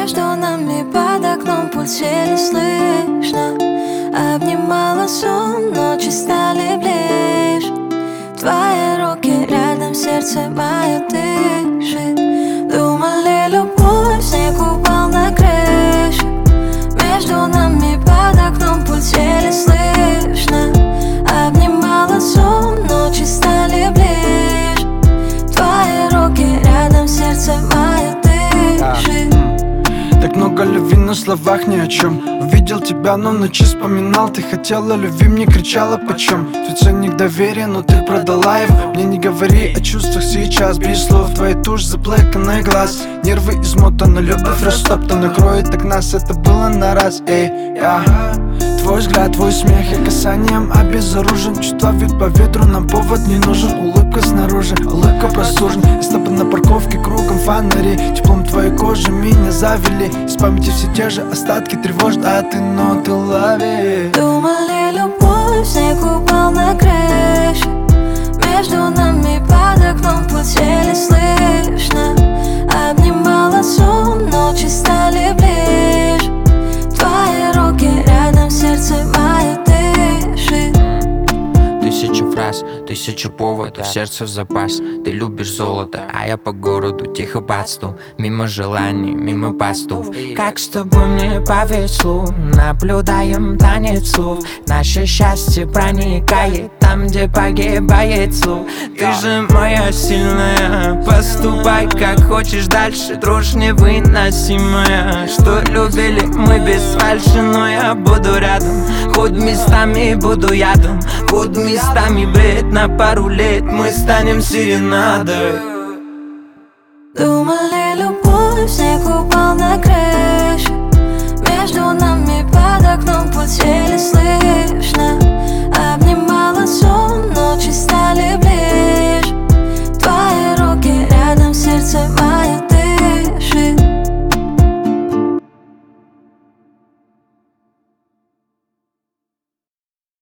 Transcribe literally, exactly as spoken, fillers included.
Между нами под окном пульс еле слышно. Обнимала сон, ночи стали ближе. Твои руки рядом, сердце мое дышит. Думали, любовь, снег упал на крышу. Между нами под окном пульс еле слышно. Обнимала сон, ночи стали ближе. Твои руки рядом, сердце мое дышит. Так много любви на словах ни о чем. Увидел тебя, но в ночи вспоминал. Ты хотела любви, мне кричала почем. Твой ценник доверия, но ты продала его. Мне не говори о чувствах сейчас. Без слов, твоя тушь, заплаканный глаз. Нервы измотаны, любовь растоптана. Кроет так нас, это было на раз. Эй, я твой взгляд, твой смех, я касанием обезоружен. Чувства вьют по ветру, нам повод не нужен. Улыбка снаружи, улыбка простужен. Я с тобой на парковке, кругом фонари. Теплом твоей кожи меня завели. Из памяти все те же остатки тревожат, а ты ноты лови. Думали, любовь, снег упал на крышу. Между нами под окном пульс еле слышно. Обнимала сон, ночи стали ближе. Твои руки рядом, сердце мое дышит. Тысячу фраз, тысячу поводов, сердце в запас. Ты любишь золото, а я по городу тихо подсту. Мимо желаний, мимо постов. Как с тобой мне повезло. Наблюдаем танец слов. Наше счастье проникает там, где погибает слов. Ты же моя сильная. Поступай как хочешь дальше. Дрожь невыносимая. Что любили мы без фальши, но я буду рядом. Хоть местами буду ядом, хоть местами бред. На пару лет мы станем серенадой. Думали, любовь, снег упал